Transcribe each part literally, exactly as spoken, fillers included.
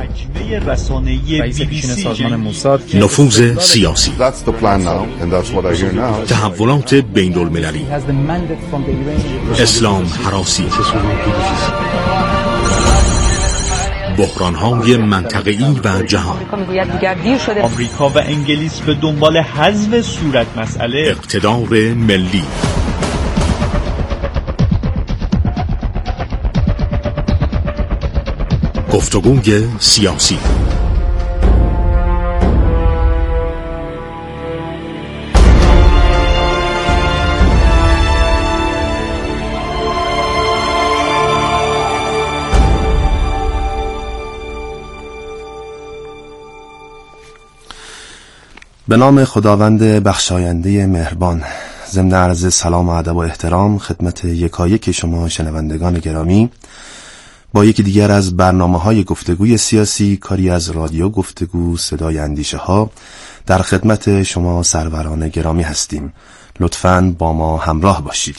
شجوه رسانه‌ای بی بی سی سازمان موساد نفوذ سیاسی، That's the plan now and that's what I hear now. تحولات بین المللی، اسلام هراسی، بحران‌های منطقه‌ای و جهان. آمریکا و انگلیس به دنبال حذف صورت مسئله اقتدار ملی. گفتگوی سیاسی. به نام خداوند بخشاینده مهربان، ضمن عرض سلام و ادب و احترام خدمت یکایک شما شنوندگان گرامی، با یکی دیگر از برنامه‌های گفتگوی سیاسی، کاری از رادیو گفتگو صدای اندیشه ها، در خدمت شما سروران گرامی هستیم. لطفاً با ما همراه باشید.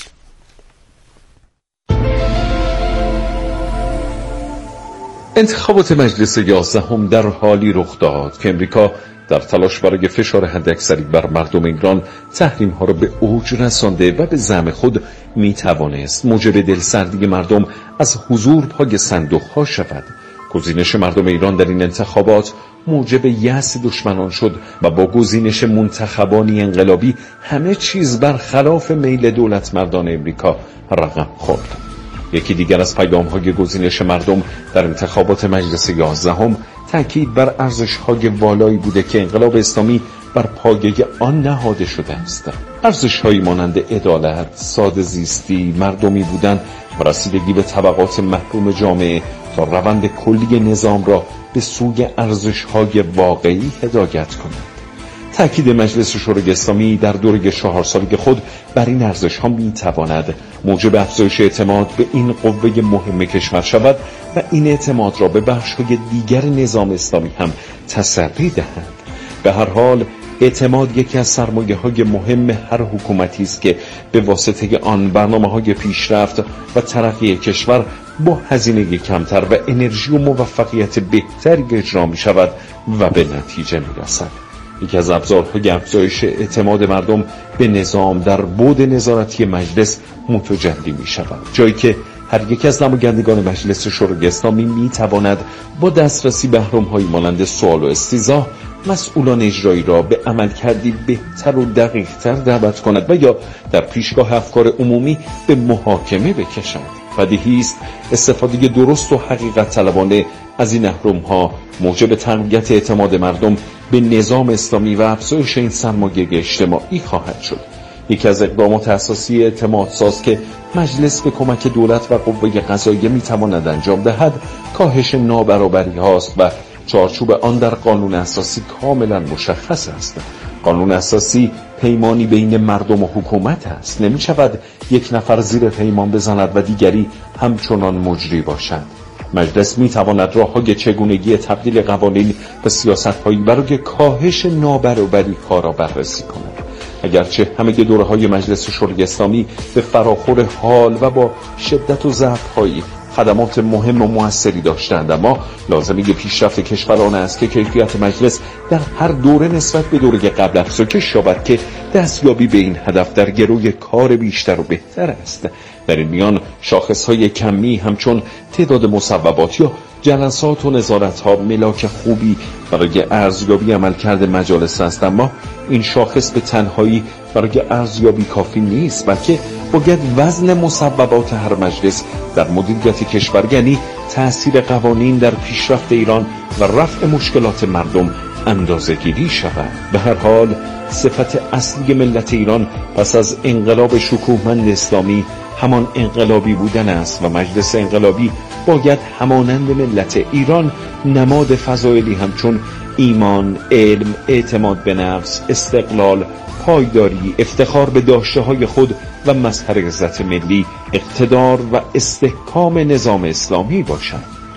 انتخابات مجلس یازدهم در حالی رخ داد که امریکا در تلاش برای فشار حداکثری بر مردم ایران تحریم‌ها را به اوج رسانده و به زعم خود می‌توانست موجب دلسردی مردم از حضور پای صندوق‌ها شود. گزینش مردم ایران در این انتخابات موجب یأس دشمنان شد و با گزینش منتخبانی انقلابی همه چیز برخلاف میل دولت مردان امریکا رقم خورد. یکی دیگر از پیام‌های گزینش مردم در انتخابات مجلس یازدهم تأکید بر ارزش‌های والایی بوده که انقلاب اسلامی بر پایه آن نهاده شده است. ارزش‌هایی مانند عدالت، ساده زیستی، مردمی بودن و رسیدگی به طبقات محروم جامعه تا روند کلی نظام را به سوی ارزش‌های واقعی هدایت کند. تأکید مجلس شورای اسلامی در دوره چهار ساله خود بر این ارزش‌ها می‌تواند موجب افزایش اعتماد به این قوه مهم کشور شود و این اعتماد را به بخش‌های دیگر نظام اسلامی هم تسری دهد. به هر حال اعتماد یکی از سرمایه‌های مهم هر حکومتی است که به واسطه آن برنامه‌های پیشرفت و ترقی کشور با هزینه کمتر و انرژی و موفقیت بهتری اجرا می‌شود و به نتیجه می‌رسد. یکی از ابزارهای افزایش اعتماد مردم به نظام در بعد نظارتی مجلس متجلی می شود، جایی که هر یک از نمایندگان مجلس شورای اسلامی می تواند با دسترسی به اهرم‌هایی مانند سوال و استیضاح مسئولان اجرایی را به عملکردی بهتر و دقیق‌تر دعوت کند و یا در پیشگاه افکار عمومی به محاکمه بکشد. بدیهی است استفاده درست و حقیقت طلبانه از این اهرم‌ها موجب تقویت اعتماد مردم به نظام اسلامی و افزایش این سرمایه اجتماعی خواهد شد. یکی از اقدامات اساسی اعتماد ساز که مجلس به کمک دولت و قوه قضاییه میتواند انجام دهد کاهش نابرابری هاست و چارچوب آن در قانون اساسی کاملا مشخص است. قانون اساسی پیمانی بین مردم و حکومت است. نمی شود یک نفر زیر پیمان بزند و دیگری همچنان مجری باشد. مجلس می تواند راه‌های چگونگی تبدیل قوانین به سیاست‌هایی برای کاهش نابرابری ها را بررسی کند. اگرچه همه دوره‌های مجلس شورای اسلامی به فراخور حال و با شدت و ضعف‌های خدمات مهم و موثری داشتند، اما لازمه پیشرفت کشوران است که کیفیت مجلس در هر دوره نسبت به دوره قبل افزایش یابد که دستیابی به این هدف در گروی کار بیشتر و بهتر است. در این میان شاخص‌های کمی همچون تعداد مصوبات یا جلسات و نظارت‌ها ملاک خوبی برای ارزیابی عملکرد مجالس است، اما این شاخص به تنهایی برای ارزیابی کافی نیست، بلکه باید وزن مصوبات هر مجلس در مدیریت کشور، یعنی تأثیر قوانین در پیشرفت ایران و رفع مشکلات مردم اندازه‌گیری شود. به هر حال صفت اصلی ملت ایران پس از انقلاب شکوهمند اسلامی همان انقلابی بودن است و مجلس انقلابی باید همانند ملت ایران نماد فضایلی همچون ایمان، علم، اعتماد به نفس، استقلال، پایداری، افتخار به داشته‌های خود و مظهر عزت ملی، اقتدار و استحکام نظام اسلامی باشد.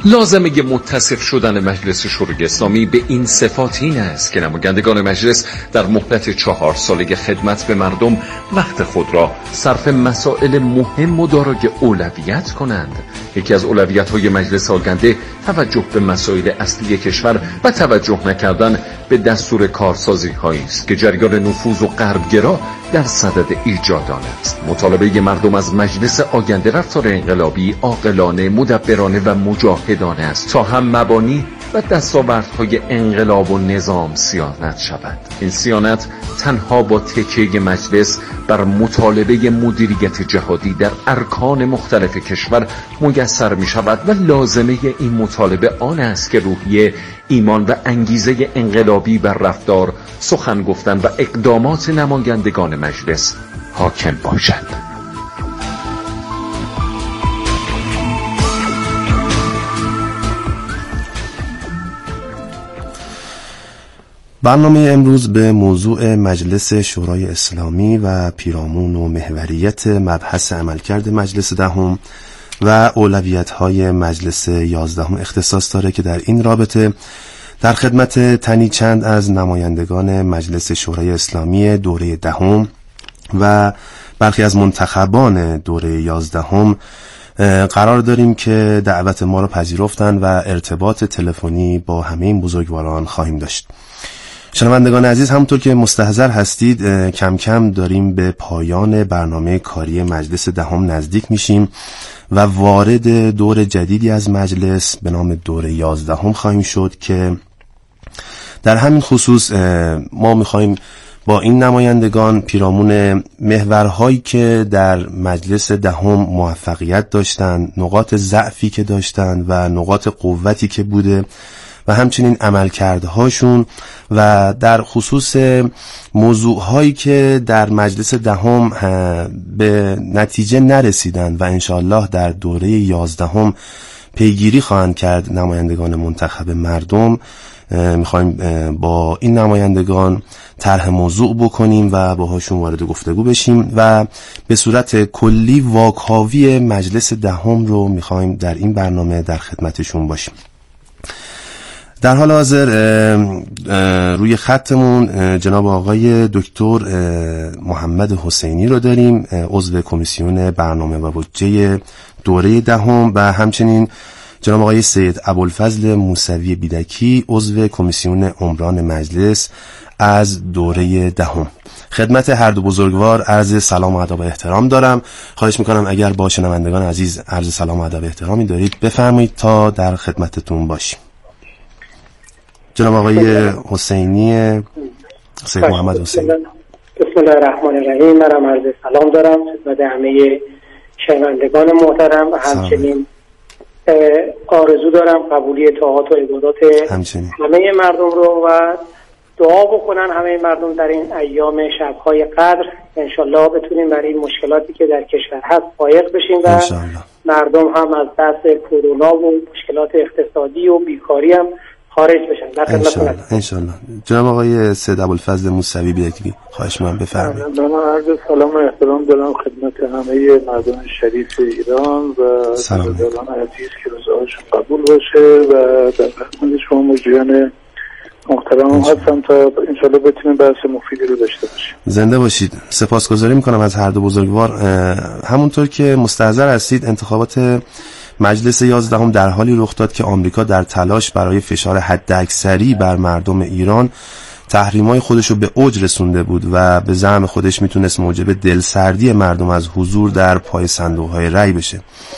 لازمه متصف شدن مجلس شورای اسلامی به این صفات این است که نمایندگان مجلس در مهلت چهار ساله خدمت به مردم وقت خود را صرف مسائل مهم و دارای اولویت کنند. یکی از اولویت‌های مجلس آینده توجه به مسائل اصلی کشور و توجه نکردن به دستور کارسازی‌هایی است که جریان نفوذ و غربگرا در صدد ایجاد آن است. مطالبه مردم از مجلس آینده رفتار انقلابی، عاقلانه، مدبرانه و مجاهدانه است تا هم مبانی و دستاوردهای انقلاب و نظام صیانت شود. این صیانت تنها با تکیه مجلس بر مطالبه مدیریت جهادی در ارکان مختلف کشور میسر می شود و لازمه این مطالبه آن است که روحیه، ایمان و انگیزه انقلابی بر رفتار، سخن گفتن و اقدامات نمایندگان مجلس حاکم باشد. برنامه امروز به موضوع مجلس شورای اسلامی و پیرامون و محوریت مبحث عملکرد مجلس دهم و اولویت‌های مجلس یازدهم اختصاص داره که در این رابطه در خدمت تنی چند از نمایندگان مجلس شورای اسلامی دوره دهم و برخی از منتخبان دوره یازدهم قرار داریم که دعوت ما را پذیرفتند و ارتباط تلفنی با همه این بزرگواران خواهیم داشت. شنوندگان عزیز، همونطور که مستحضر هستید کم کم داریم به پایان برنامه کاری مجلس دهم نزدیک میشیم و وارد دور جدیدی از مجلس به نام دوره یازدهم خواهیم شد که در همین خصوص ما میخواهیم با این نمایندگان پیرامون محورهایی که در مجلس دهم موفقیت داشتند، نقاط ضعفی که داشتند و نقاط قوتی که بوده و همچنین عملکردهاشون و در خصوص موضوعهایی که در مجلس دهم به نتیجه نرسیدند و انشاءالله در دوره یازدهم پیگیری خواهند کرد نمایندگان منتخب مردم، میخوایم با این نمایندگان طرح موضوع بکنیم و باهاشون وارد گفتگو بشیم و به صورت کلی واکاوی مجلس دهم رو میخوایم در این برنامه در خدمتشون باشیم. در حال حاضر روی خطمون جناب آقای دکتر محمد حسینی رو داریم، عضو کمیسیون برنامه و بودجه دوره دهم و همچنین جناب آقای سید ابوالفضل موسوی بیدکی، عضو کمیسیون عمران مجلس از دوره دهم. خدمت هر دو بزرگوار عرض سلام و ادب و احترام دارم. خواهش میکنم اگر با شنوندگان عزیز عرض سلام و ادب و احترامی دارید بفرمایید تا در خدمتتون باشیم. جناب آقای حسینی، سید محمد حسینی. بسم الله الرحمن الرحیم. من عرض سلام دارم خدمت همه شنوندگان محترم و همچنین آرزو دارم قبولی طاعات و عبادات همچنین همه مردم رو و دعا بکنن همه مردم در این ایام شب‌های قدر انشالله بتونیم برای این مشکلاتی که در کشور هست فائق بشیم و انشالله مردم هم از دست کرونا و مشکلات اقتصادی و بیکاری هم خارج بشن. در خدمتتون انشالله. جناب آقای سید ابوالفضل موسوی بیدکی، خواهش می‌کنم بفرمایید. من عرض سلام و احترام دارم خدمت همه مردم شریف ایران و سلام عزیز که روزهاشون قبول باشه و در خدمت شما مجریان محترم هستم تا انشالله بتونیم بحث مفیدی رو داشته باشیم. زنده باشید. سپاسگزاری میکنم از هر دو بزرگوار. همونطور که مستحضر هستید انتخابات مجلس یازدهم در حالی رخ داد که آمریکا در تلاش برای فشار حداکثری بر مردم ایران تحریم‌های خودش رو به اوج رسونده بود و به زعم خودش میتونست موجب دلسردی مردم از حضور در پای صندوق‌های رای بشه.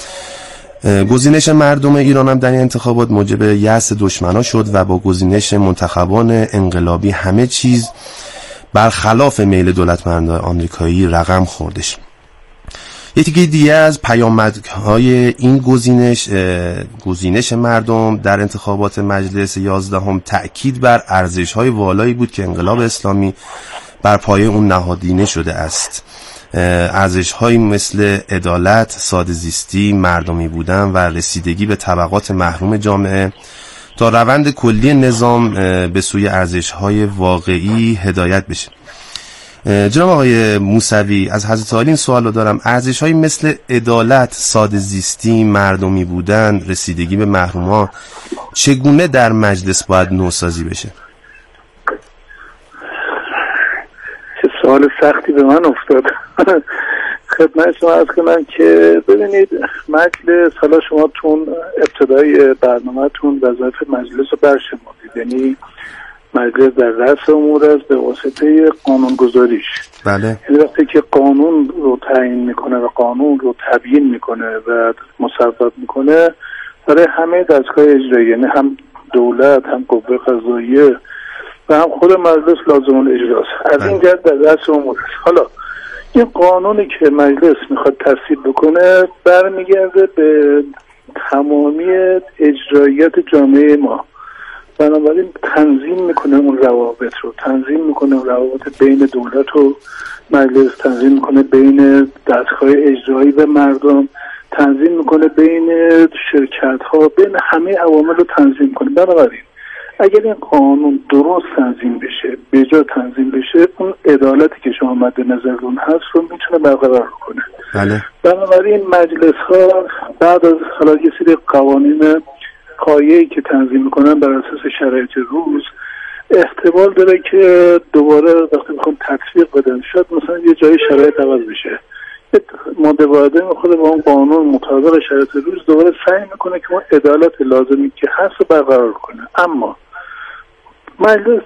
گزینش مردم ایران هم در این انتخابات موجب یأس دشمنا شد و با گزینش منتخبان انقلابی همه چیز برخلاف میل دولتمندان آمریکایی رقم خوردش. یکی دیگه از پیامدهای این گزینش گزینش مردم در انتخابات مجلس یازدهم تأکید بر ارزش‌های والایی بود که انقلاب اسلامی بر پایه اون نهادینه شده است. ارزش‌هایی مثل عدالت، ساده‌زیستی، مردمی بودن و رسیدگی به طبقات محروم جامعه تا روند کلی نظام به سوی ارزش‌های واقعی هدایت بشه. جناب آقای موسوی، از حضرت عالی این سوال رو دارم. ارزش‌هایی مثل عدالت، ساده زیستی، مردمی بودن، رسیدگی به محروم‌ها چگونه در مجلس باید نوسازی بشه؟ چه سوال سختی به من افتاد. خدمت شما عرض کنم که ببینید مجلس، حالا شما تون ابتدای برنامه تون وظایف مجلس رو برشمردید، یعنی مجلس در رأس امور است به واسطه قانونگذاریش. بله. یعنی وقتی که قانون رو تعیین میکنه و قانون رو تبیین میکنه و مصوب میکنه برای همه دستگاه اجرایی، یعنی هم دولت، هم قوه قضاییه و هم خود مجلس لازم الاجراست. از این جهت در رأس امور است. حالا این قانونی که مجلس میخواد تصویب بکنه برمیگرده به تمامی اجرایات جامعه ما، بنابراین تنظیم میکنه اون روابط رو، تنظیم میکنه روابط بین دولت و مجلس، تنظیم میکنه بین دستگاه اجرایی و مردم، تنظیم میکنه بین شرکت ها، بین همه عوامل رو تنظیم کنه. بنابراین اگر این قانون درست تنظیم بشه، به جا تنظیم بشه، اون عدالتی که شما مد نظرتون هست رو میتونه برقرار کنه. بله. بنابراین مجلس ها بعد از حالا یه سری قوانین پایه‌ای که تنظیم میکنن بر اساس شرایط روز، احتمال داره که دوباره وقتی میخوان تطبیق بدن شاید مثلا یه جایی شرایط عوض بشه، ماده واحده میخواد با اون قانون مطابق شرایط روز دوباره سعی میکنه که اون عدالت لازمی که هست رو برقرار کنه. اما مجلس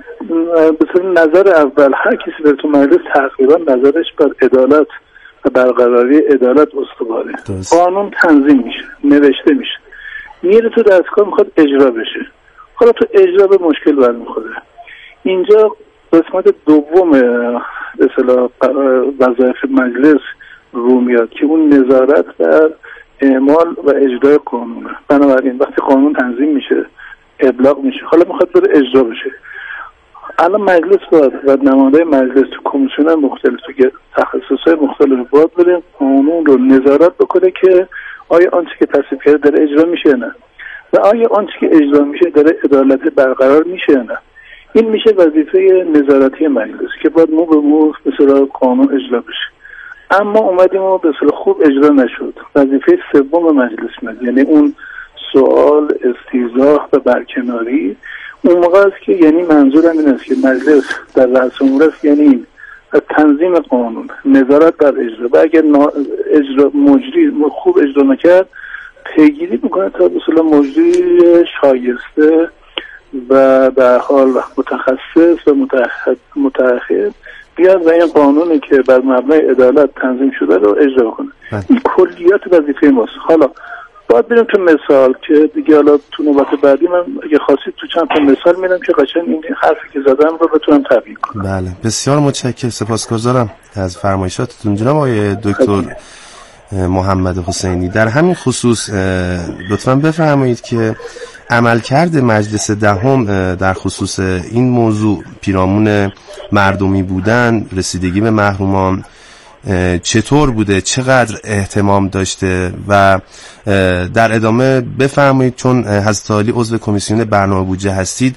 به نظر اول هر کسی بره تو مجلس تقریبا نظرش بر عدالت و برقراری عدالت استواره. قانون تنظیم میشه، نوشته میشه، میره تو دستگاه میخواد اجرا بشه. حالا تو اجرا به مشکل برمیخوره. اینجا قسمت دوم به اصطلاح وظایف مجلس رو میاد که اون نظارت بر اعمال و اجرای قانونه. بنابراین وقتی قانون تنظیم میشه، ابلاغ میشه، حالا میخواد بره اجرا بشه. الان مجلس باید و نماینده مجلس تو کمیسیون مختلف تو تخصصهای مختلف باید بره قانون رو نظارت بکنه که آیا آنچه که تصویب کرده داره اجرا میشه نه، و آیا آنچه که اجرا میشه داره عدالت برقرار میشه نه. این میشه وظیفه نظارتی مجلس که باید مو به مو به صلاح قانون اجرا بشه. اما اومدیم و به صلاح خوب اجرا نشد. وظیفه سوم مجلس میاد، یعنی اون سوال، استیضاح و برکناری. اون موقع است که یعنی منظورم این است که مجلس در رأس امور است، یعنی تنظیم قانون، نظارت بر اجرا، و اگر اجرا مجری خوب اجرا نکرد پیگیری میکنه تا به اصطلاح مجری شایسته و در حال متخصص و متأهل بیاد و این قانونی که بر مبنای عدالت تنظیم شده رو اجرا کنه. این کلیات وظیفه ماست. حالا باید بریم تو مثال که دیگه حالا تو نوبت بعدی من اگه خواستید تو چند تا مثال میدم که قشنگ این حرفی که زدم رو بتونم تبیین کنم. بله، بسیار متشکرم، سپاسگزارم از فرمایشاتتون جناب آقای دکتر محمد حسینی. در همین خصوص لطفاً بفرمایید که عملکرد مجلس دهم در خصوص این موضوع پیرامون مردمی بودن، رسیدگی به محرومان چطور بوده، چقدر اهتمام داشته و در ادامه بفرمایید چون حضرت عالی عضو کمیسیون برنامه بودجه هستید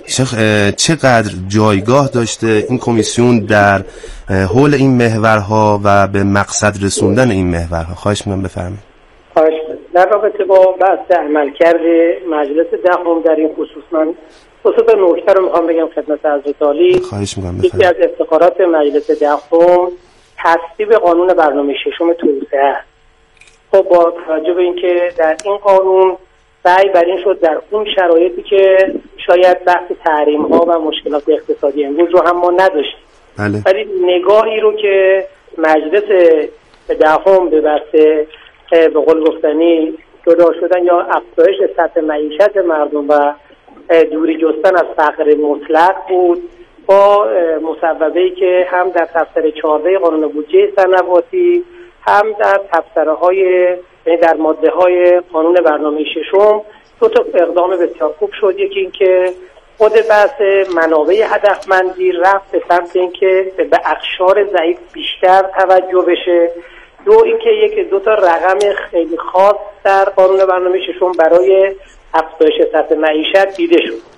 چقدر جایگاه داشته این کمیسیون در حول این محورها و به مقصد رسوندن این محورها. خواهش می‌کنم بفرمایید. خواهش در رابطه با بحث عملکرد مجلس دهم در این خصوص من خصوص نکته رو میخوام بگم خدمت حضرت عالی. خواهش می‌کنم یکی از افتخارات مجلس دهم تصویب قانون برنامه ششم توسعه است. خب با توجه به اینکه در این قانون سعی بر این شد در اون شرایطی که شاید بحث تحریم ها و مشکلات اقتصادی امروز رو هم ما نداشتیم، بله. ولی نگاهی رو که مجلس دهم به بحث به قول گفتنی جدا شدن یا افزایش سطح معیشت مردم و دوری جستن از فقر مطلق بود، با مصوبه‌ای که هم در تبصره چهارده قانون بودجه صنواتی هم در تبصره های یعنی در ماده های قانون برنامه ششم دو تا اقدام بسیار خوب شد. یکی این که خود بحث منابع هدفمندی رفت به سمت اینکه به اقشار ضعیف بیشتر توجه بشه. دو اینکه یک دو تا رقم خیلی خاص در قانون برنامه ششم برای افزایش سطح معیشت دیده شد.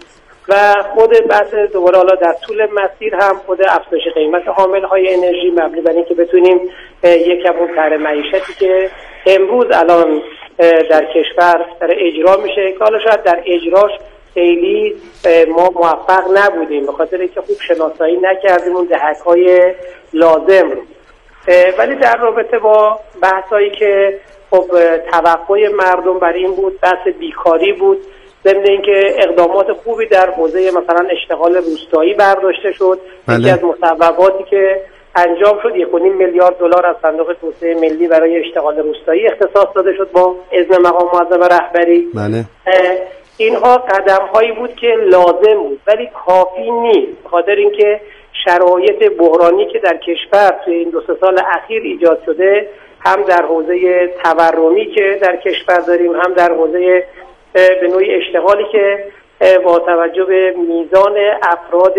و خود بحث دوباره حالا در طول مسیر هم خود افزایش قیمت حاملهای انرژی مبنی بر اینکه بتونیم یک کم اون طرح معیشتی که امروز الان در کشور در اجرا میشه که حالا شاید در اجراش خیلی ما موفق نبودیم به خاطر اینکه خوب شناسایی نکردیم اون دهک‌های لازم رو، ولی در رابطه با بحثایی که خب توقع مردم برای این بود، بحث بیکاری بود، ضمن اینکه اقدامات خوبی در حوزه مثلا اشتغال روستایی برداشته شد. بله. یکی از مصوباتی که انجام شد یک و نیم میلیارد دلار از صندوق توسعه ملی برای اشتغال روستایی اختصاص داده شد با اذن مقام معظم رهبری. بله. اینها قدم هایی بود که لازم بود ولی کافی نیست، بخاطر اینکه شرایط بحرانی که در کشور توی این دو سه سال اخیر ایجاد شده، هم در حوزه تورمی که در کشور داریم، هم در حوزه به نوعی اشتغالی که با توجه به میزان افراد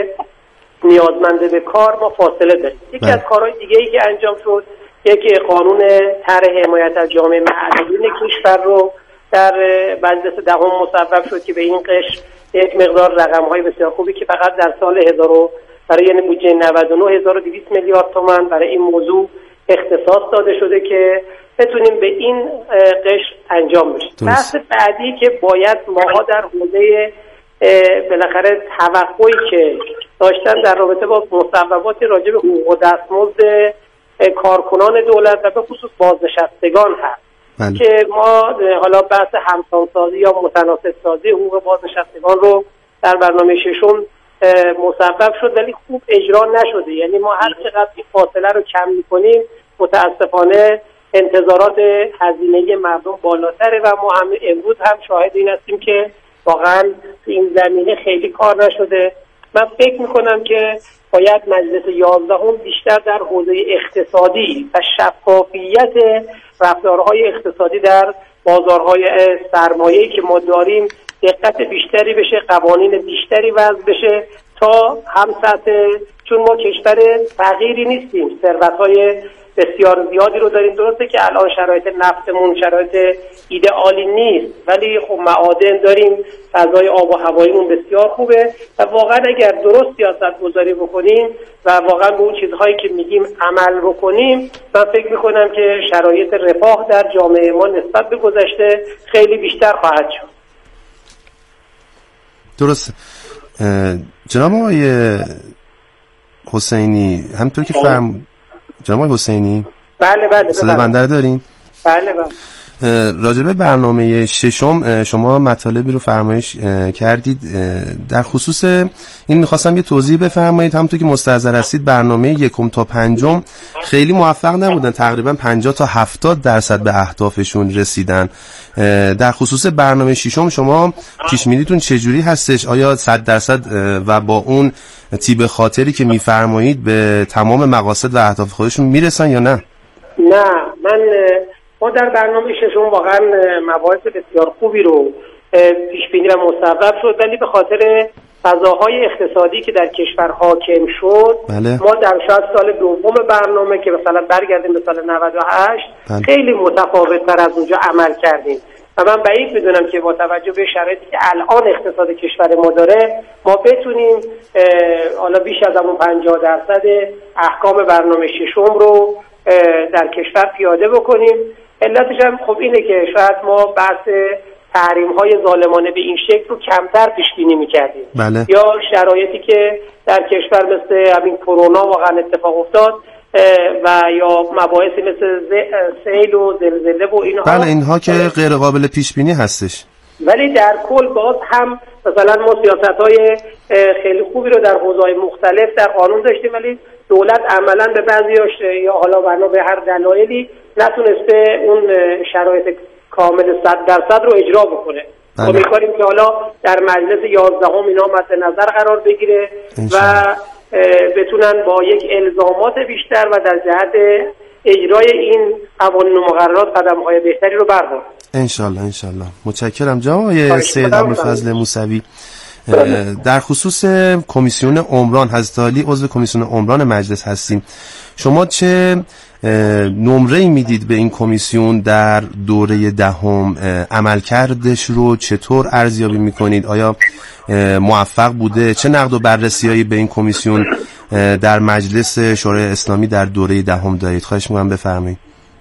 نیازمند به کار ما فاصله داریم. یکی از کارهای دیگه ای که انجام شد، یکی قانون طرح حمایت از جامعه معلولین کشور رو در مجلس دهم مصوب شد که به این قشر یک مقدار رقم‌های بسیار خوبی که فقط در سال هزار برای یعنی بودجه نود و نه هزار و دویست میلیارد تومان برای این موضوع اختصاص داده شده که بتونیم به این قشر انجام بشه. بحث بعدی که باید ماها در حوزه بالاخره توقعی که داشتن در رابطه با مصوبات راجع به حقوق و دستمزد کارکنان دولت و به خصوص بازنشستگان هست. بله. که ما حالا بحث همسانسازی یا متناسب سازی حقوق بازنشستگان رو در برنامه ششم مصوب شد ولی خوب اجرا نشده. یعنی ما هر چقدر این فاصله رو کم می‌کنیم متاسفانه انتظارات هزینه مردم بالاتره و ما هم امروز هم شاهد این هستیم که واقعا تو این زمینه خیلی کار نشده. من فکر میکنم که باید مجلس یازدهم بیشتر در حوزه اقتصادی و شفافیت رفتارهای اقتصادی در بازارهای سرمایه‌ای که ما داریم دقت بیشتری بشه، قوانین بیشتری وضع بشه تا هم سطح، چون ما کشور فقیری نیستیم، ثروت‌های بسیار زیادی رو داریم. درسته که الان شرایط نفتمون شرایط ایدئالی نیست ولی خب معادن داریم، فضای آب و هواییمون بسیار خوبه و واقعا اگر درست سیاست گذاری بکنیم و واقعا به اون چیزهایی که میگیم عمل بکنیم، من فکر میکنم که شرایط رفاه در جامعه ما نسبت به گذشته خیلی بیشتر خواهد شد. درسته. جناب آقای حسینی، همونطور که فهم جناب حسینی بله بله صدا بنده دارین؟ بله بله. راجبه برنامه ششم شما مطالبی رو فرمایش کردید، در خصوص این میخواستم یه توضیح بفرمایید. همونطور که مستحضر هستید برنامه یکم تا پنجم خیلی موفق نبودن، تقریبا پنجاه تا هفتاد درصد به اهدافشون رسیدن. در خصوص برنامه ششم شما پیش‌بینیتون چجوری هستش؟ آیا صد درصد و با اون تیب خاطری که میفرمایید به تمام مقاصد و اهداف خودشون میرسن یا نه؟ نه، من ما در برنامه ششم واقعا مباحث بسیار خوبی رو پیش بینی و مصوب شد ولی به خاطر فضاهای اقتصادی که در کشور حاکم شد بله. ما در شاید سال دوم برنامه که مثلا برگردیم به سال نود و هشت بله. خیلی متفاوت تر از اونجا عمل کردیم و من بعید میدونم که با توجه به شرایطی که الان اقتصاد کشور ما داره ما بتونیم حالا بیش از همون پنجاه درصد احکام برنامه ششم رو در کشور پیاده بکنیم. علتش هم خب اینه که شاید ما بحث تحریم‌های ظالمانه به این شکل رو کمتر پیش بینی می‌کردیم بله. یا شرایطی که در کشور مثل همین کرونا واقعا اتفاق افتاد و یا مباحثی مثل سیل و زلزله و اینها بله اینها که غیر قابل پیش بینی هستش، ولی در کل باز هم مثلا ما سیاست‌های خیلی خوبی رو در حوزه‌های مختلف در قانون داشتیم ولی دولت عملاً به بعضیاش یا حالا بنا به هر دلایلی نتونسته اون شرایط کامل صد درصد رو اجرا بکنه. ما می‌خوایم که حالا در مجلس یازدهم اینا مد نظر قرار بگیره و بتونن با یک الزامات بیشتر و در جهت اجرای این قوانین و مقررات قدم‌های بهتری رو بردارن. انشالله انشالله. متشکرم جناب آقای سید ابوالفضل موسوی. در خصوص کمیسیون عمران، حضرت عالی عضو کمیسیون عمران مجلس هستیم، شما چه نمره‌ای میدید به این کمیسیون در دوره دهم؟ عملکردش رو چطور ارزیابی میکنید؟ آیا موفق بوده؟ چه نقد و بررسی‌هایی به این کمیسیون در مجلس شورای اسلامی در دوره دهم دارید؟ خواهش می‌کنم بفرمایید.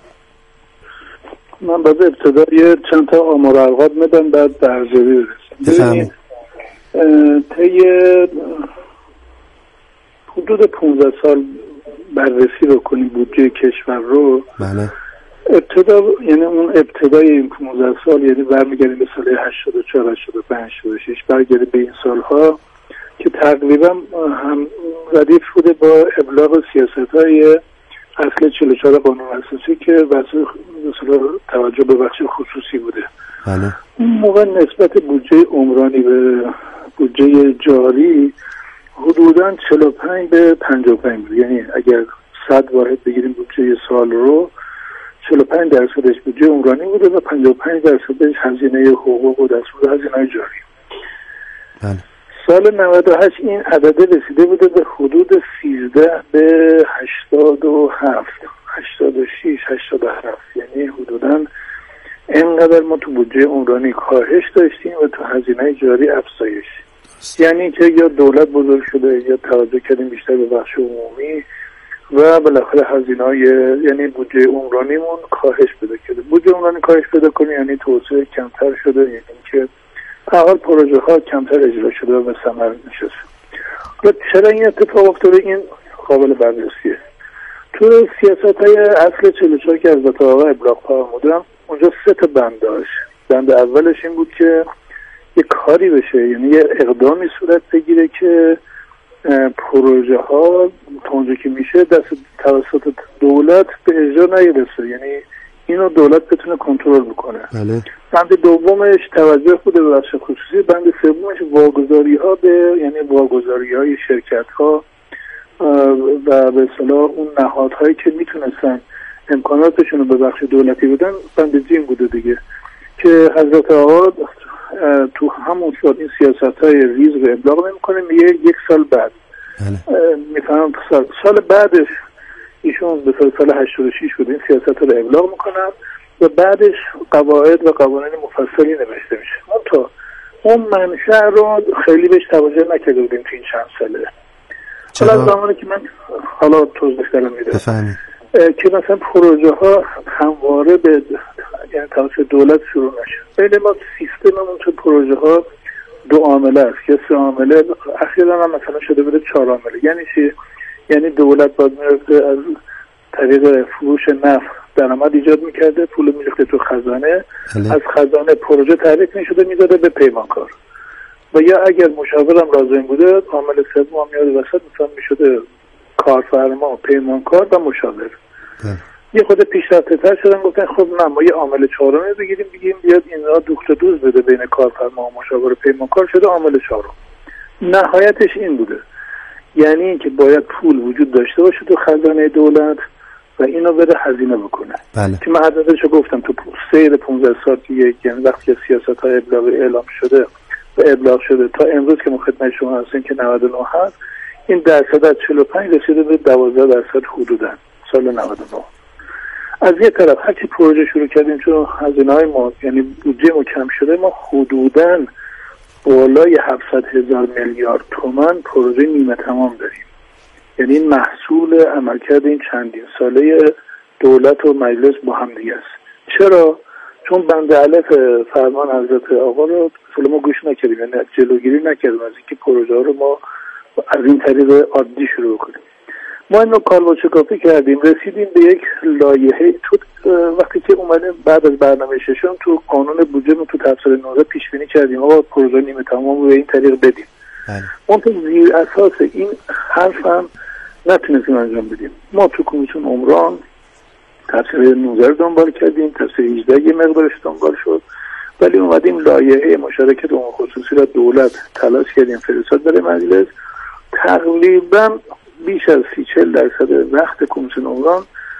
من باید ابتدای چند تا آمار ارقام میدم بعد به ارزیابی برسیم. بفرمایید. طی حدود پانزده سال بررسی رو کنیم بودجه کشور رو. بله. ابتدا یعنی اون ابتدای این پانزده سال، یعنی برمیگردیم به سال هشتاد و چهار هشتاد و پنج هشتاد و شش، برگردیم به این سالها که تقریبا هم ردیف بوده با ابلاغ سیاست‌های اصل چهل و چهار قانون اساسی که واسه مثلا توجه به بخش خصوصی بوده. بله. اون موقع نسبت بودجه عمرانی به بودجه جاری حدوداً چهل و پنج به پنجاه و پنج بود. یعنی اگر صد واحد بگیریم بودجه سال رو، چهل و پنج درصدش بودجه عمرانی بوده و پنجاه و پنج درصدش هزینه حقوق و دستور هزینه جاری. بله. سال نود و هشت این عدده رسیده بوده به حدود سیزده به هشتاد و هفت، هشتاد و شش، هشتاد و هفت. یعنی حدوداً اینقدر ما تو بودجه عمرانی کاهش داشتیم و تو هزینه جاری افزایش. یعنی که یا دولت بزرگ شده یا توجه کردیم بیشتر به بخش عمومی و بالاخره هزینه‌های یعنی بودجه عمرانیمون کاهش پیدا کرده. بودجه عمرانی کاهش پیدا کنه یعنی توسعه کمتر شده، یعنی که اول پروژه ها کمتر اجرا شده و به ثمر نشسته. حالا چرا این اتفاق افتاده؟ این قابل بررسیه. تو سیاست‌های اصل چهل و چهار که از آقا ابلاغ فرمودن اونجا سه تا بند داشت. بند اولش این بود که یه کاری بشه، یعنی یه اقدامی صورت بگیره که پروژه ها تا اونجا که میشه دست توسط دولت به اجرا نیرسه، یعنی اینو دولت بتونه کنترل بکنه. بله. بند دومش توجه بوده به بخش خصوصی. بند سومش واگذاری ها به یعنی واگذاری های شرکت ها و به اصطلاح اون نهادهایی که میتونستن امکاناتشون رو به بخش دولتی بدن. بند جیم بوده دیگه که حضرت آقا تو همون سال این سیاست های ریز رو ابلاغ نمیکنه، میگه یک سال بعد. بله. میفهمم سال سال بعدش ایشون به سال سال هشتاد و شش بود این سیاست رو ابلاغ میکنن و بعدش قواعد و قوانین مفصلی نوشته میشه. منتها اون منشأ رو خیلی بهش توجه نکرده بودیم تو این چند ساله. حالا زمانی که من حالا توضیح دارم میدم که مثلا پروژه ها همواره به یعنی توسط دولت شروع نشه. ببینید ما سیستممون تو پروژه ها دو عامله است که سه عامله، اخیراً هم مثلا شده بوده چهار عامله. یعنی چی؟ یعنی دولت باید میرفته از طریق فروش نفت درآمد ایجاد میکرده، پول میریخته تو خزانه، از خزانه پروژه تعریف میشده میداده به پیمانکار و یا اگر مشاورم لازم بوده عامل سوم هم میاد وسط، مثلا میشده کارفرما، پیمانکار و مشاور. یه خود پیشرفته تر شدن گفتن خب نه ما یه عامل چهارمی بگیریم بگیم بیاد اینا دوخت و دوز بده بین کارفرما و مشاور و پیمانکار، شده عامل چهارم. نهایتش این بوده، یعنی اینکه باید پول وجود داشته باشه تو خزانه دولت و اینو بده هزینه بکنه. بله. که من عددشو گفتم تو سیر پانزده سال که یک یعنی وقتی سیاست‌های ابلاغ اعلام شده و ابلاغ شده تا امروز که ما خدمت شما هستیم که نود و نه هست، این درصد از چهل و پنج رسیده به دوازده درصد حدوداً سال نود و نه. از یه طرف هرچی پروژه شروع کردیم چون هزینه‌های ما یعنی بودجه ما کم شده، ما حدوداً بالای هفتصد هزار میلیارد تومان پروژه نیمه تمام داریم. یعنی این محصول عملکرد این چندین ساله دولت و مجلس با هم دیگه است. چرا؟ چون بند الف فرمان حضرت آقا رو مثلا ما گوش نکردیم، یعنی جلوگیری نکردیم از اینکه پروژه ها رو ما از این طریق عادی شروع کنیم. ما اینو کالباچه کافی کردیم، رسیدیم به یک لایحه. تو وقتی که اومدیم بعد از برنامه ششم تو قانون بودجه تو تفسیر نوزده پیش بینی کردیم آقا پروژه نیمه تمام رو به این طریق بدیم. اون تو زیر اساس این حرف هم نتونستیم انجام بدیم. ما تو کمیسیون عمران تفسیر نوزده رو دنبال کردیم، تفسیر هجده یه مقدارش دنبال شد، ولی اومدیم لایحه مشارکت عموم خصوصی را دولت تلاش کردیم فرستاد برای مجلس. تقریبا بیش از سی چهل درصد وقت کمیسیون عمران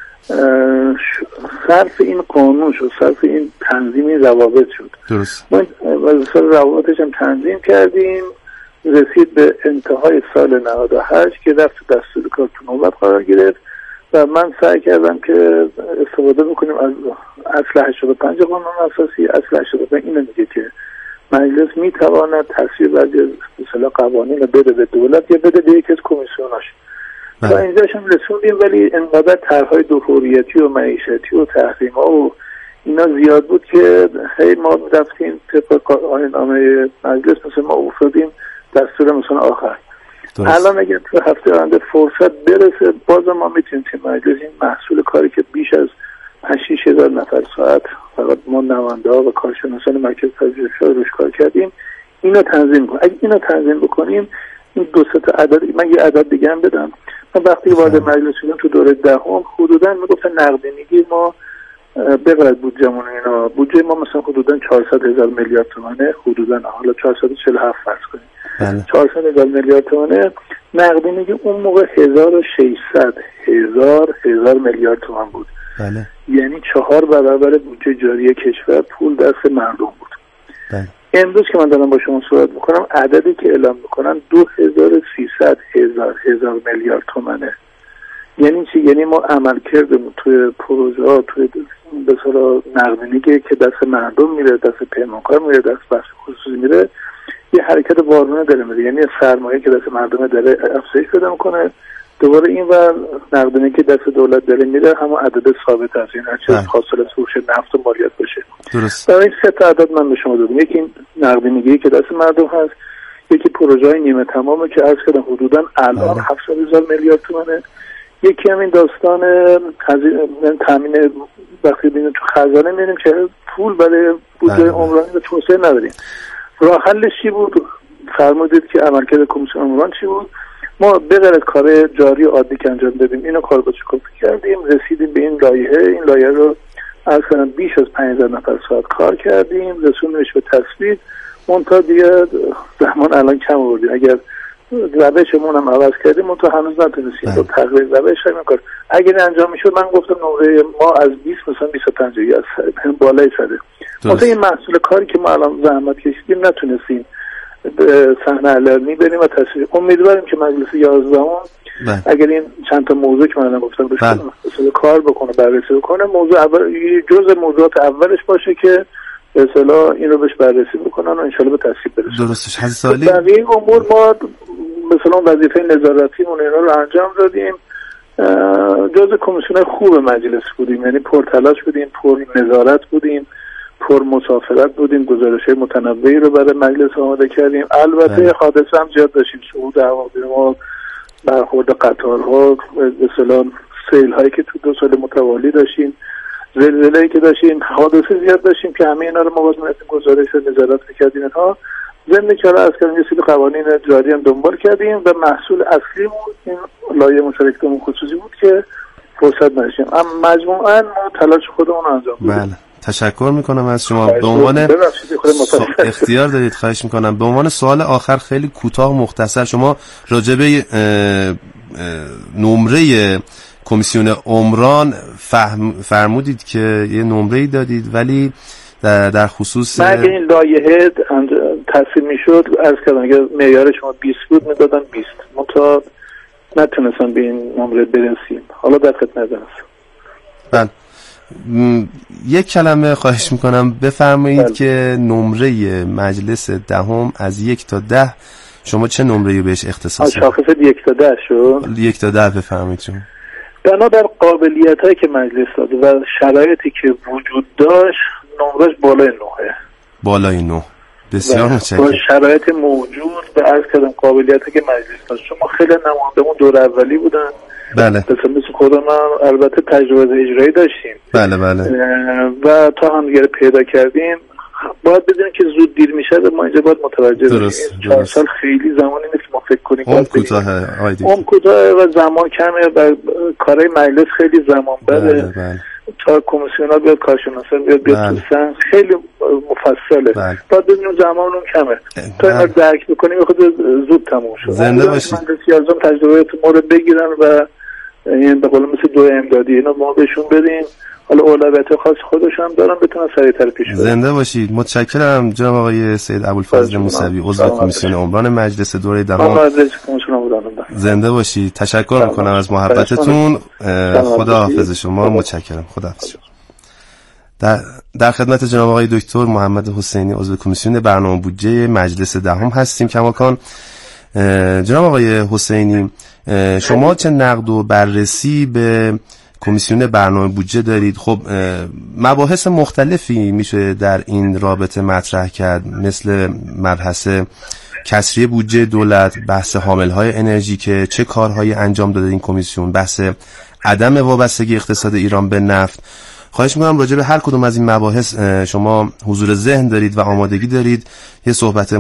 صرف این قانون شد، صرف این تنظیمی روابط شد. درست. ما وظیفه روابطش هم تنظیم کردیم، رسید به انتهای سال نود و هشت که رفت دستور کار تو نوبت قرار گرفت و من سعی کردم که استفاده بکنیم از اصل هشتاد و پنج قانون اساسی. اصل هشتاد و پنج اینو میگه که مجلس میتواند تصویب بعضی از مثلا قوانین رو بده به دولت یا بده به یکی از کمیسیوناش. و اینجاش هم رسوندیم، ولی انقدر طرح‌های دخوریتی و معیشتی و تحریم‌ها و اینا زیاد بود که هی ما رفتیم طبق آیین‌نامه مجلس، مثلا ما افتادیم دستور مثلا آخر. الان اگه تو هفته آینده فرصت برسه باز ما میتونیم تیم مجلس این محصول کاری که بیش از پنج شش هزار نفر ساعت فقط ما نماینده‌ها و کارشناسان مرکز پژوهش‌ها روش کار کردیم اینو تنظیم کنیم. اگه اینو تنظیم بکنیم این دو سه تا عدد، من یه عدد دیگه هم بدم. من وقتی وارد مجلس شدم تو دوره دهم حدوداً میگفتن نقدینگی ما بغیر بودجه‌مون اینا بودجه ما مثلا حدوداً چهارصد هزار میلیارد تومانه، حدوداً حالا چهارصد و چهل و هفت فرض کنیم بله. چهارصد هزار میلیارد تومانه. نقدینگی اون موقع هزار و ششصد هزار هزار میلیارد تومان بود بله. یعنی چهار برابر بودجه جاری کشور پول دست مردم بود بله. امروز که من دارم با شما صحبت میکنم عددی که اعلام میکنن دو هزار و سیصد هزار هزار میلیارد تومانه. یعنی چی؟ یعنی ما عمل کردیم توی پروژه ها توی به اصطلاح نقدینگی که دست مردم میره، دست پیمانکار میره، دست بخش خصوصی میره، یه حرکت وارونه داره میره. یعنی سرمایه که دست مردم داره افزایش پیدا میکنه، دوباره این و نقدینگی که دست دولت داره میره همون عدد ثابت است، یعنی هرچی از حاصل فروش نفت و مالیات بشه. درست. برای این سه تا عدد من به شما دادم. یکی نقدینگی که دست مردم هست، یکی پروژه های نیمه تمامه که عرض کردم حدوداً الان هفتصد هزار میلیارد تومانه، یکی همین داستان تامین وقتی ببینیم تو خزانه میبینیم که پول برای بودجه عمرانی و توسعه نداریم. راه حلش چی بود؟ فرمودید که عملکرد کمیسیون عمران چی بود؟ ما بغیر از کار جاری عادی که انجام دادیم اینو کار با چکار کردیم، رسیدیم به این لایحه. این لایحه رو از کنم بیش از پنج هزار نفر ساعت کار کردیم، رسوندیمش به تصویب. منتها دیگه زمان الان کم آوردیم. اگر روشمون هم عوض کردیم منتها هنوز نتونستیم با تغییر روش همین کار. اگر انجام میشد من گفتم نمره ما از بیست مثلا بیست و پنج از بالای شده. مثلا این محصول کاری که ما الان زحمت کشیدیم نتونستیم صحنه علنی بریم و تصویر. امیدواریم که مجلس یازدهم اگر این چند تا موضوع که من الان گفتم روش مثلا کار بکنه، بررسی بکنه، موضوع اول جزء موضوعات اولش باشه که به اصطلاح این رو بهش بررسی بکنن و انشالله به تصویب برسه. درستش حضرت سالی. بقیه امور ما مثلا وظیفه نظارتیمون اینا رو انجام دادیم. جزء کمیسیون خوب مجلس بودیم، یعنی پرتلاش بودیم، پر نظارت بودیم، پر مسافرت بودیم، گزارش‌های متنوعی رو برای مجلس آماده کردیم. البته حادثه هم زیاد داشتیم، صعود هواپیما، برخورد قطارها، به اصطلاح سیل‌هایی که تو دو سال متوالی داشتیم، زلزله‌ای که داشتیم، حادثه زیاد داشتیم که همه اینا رو ما باز می‌رفتیم گزارش و نظارت می‌کردیم. اینها ضمن که از کردیم یه سری قوانین جاری هم دنبال کردیم و محصول اصلیمون این لایحه مشارکت خصوصی بود که فرصت نداشتیم. اما مجموعاً ما تلاش خودمون انجام دادیم. بله. تشکر میکنم از شما. به عنوان اختیار دارید، خواهش میکنم. به عنوان سوال آخر خیلی کوتاه و مختصر، شما راجع به نمره کمیسیون عمران فهم فرمودید که یه نمره‌ای دادید، ولی در, در خصوص من اگه این لایحه تصویب میشد عرض کردم اگه معیار شما بیست بود میدادن بیست، منتها نتونستن به این نمره برسیم. حالا در خدمت هستم. بله. یک کلمه خواهش میکنم بفرمایید بله. که نمره مجلس دهم از یک تا ده شما چه نمره‌ای بهش اختصاص دادید؟ شاخص یک تا ده شد. یک تا ده بفرمایید شما. بنابر قابلیت‌هایی که مجلس داده و شرایطی که وجود داشت نمرش بالای نهه. بالای نه. بسیار متشکرم. با شرایط موجود به عرض کردم قابلیتی که مجلس داشت. شما خیلی نماینده‌مون دور اولی بودن. بله. مثلا مثل خودم البته تجربه اجرایی داشتیم. بله بله. و تا هم دیگه پیدا کردیم. باید بدونیم که زود دیر میشه ما اینجا باید متوجه درست. بشیم. چهار سال خیلی زمانی نیست ما فکر کنیم. اون کوتاهه. اون کوتاهه و زمان کمه و کارهای مجلس خیلی زمان بره. بله بله. تا کمیسیونا بیاد کارشناسان بیاد بیاد بله. تو سن خیلی مفصله. بله. باید بدونیم زمان اون کمه. تا اینا درک بکنیم خود زود تموم شد. زنده باشید. مجلس یازدهم تجربه ما رو بگیرن و این به قول مثل دو امدادی اینا ما بهشون بدیم. حالا اولویت خاص خودشون هم دارن بتونن سریعتر پیش برن. زنده باشید. متشکرم جناب آقای سید ابوالفضل موسوی عضو کمیسیون عمران مجلس دوره دهم. مجلس کمیسیون عمران زنده باشید. تشکر میکنم از محبتتون. خدا حافظ شما. متشکرم. خدا حافظ شما. در, در خدمت جناب آقای دکتر محمد حسینی عضو کمیسیون برنامه بودجه مجلس دهم هستیم. کماکان جناب آقای حسینی، شما چه نقد و بررسی به کمیسیون برنامه بودجه دارید؟ خب مباحث مختلفی میشه در این رابطه مطرح کرد، مثل مبحث کسری بودجه دولت، بحث حاملهای انرژی که چه کارهایی انجام داده این کمیسیون، بحث عدم وابستگی اقتصاد ایران به نفت. خواهش میکنم راجع به هر کدوم از این مباحث شما حضور ذهن دارید و آمادگی دارید یه صحبت